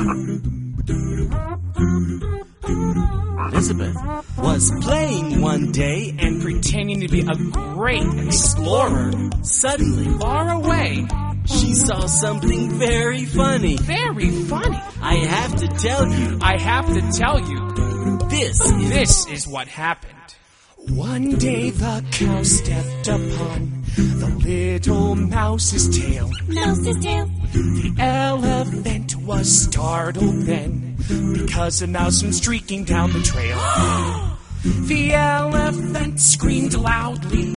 Elizabeth was playing one day and pretending to be a great explorer. suddenly Far away. she saw something very funny. Very funny. I have to tell you, I have to tell you, this is what happened. One day the cow stepped upon the little mouse's tail. Mouse's tail. The elephant was startled then, because a mouse went streaking down the trail. The elephant screamed loudly.